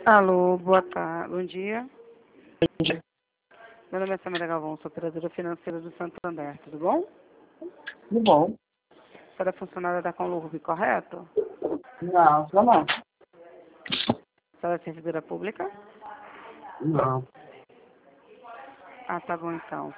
Alô, boa tarde, bom dia. Meu nome é Samira Galvão, sou operadora financeira do Santander, tudo bom? Tudo bom? A senhora é funcionária da Conlurb, correto? Não, só não. A senhora é servidora pública? Não. Ah, tá bom então.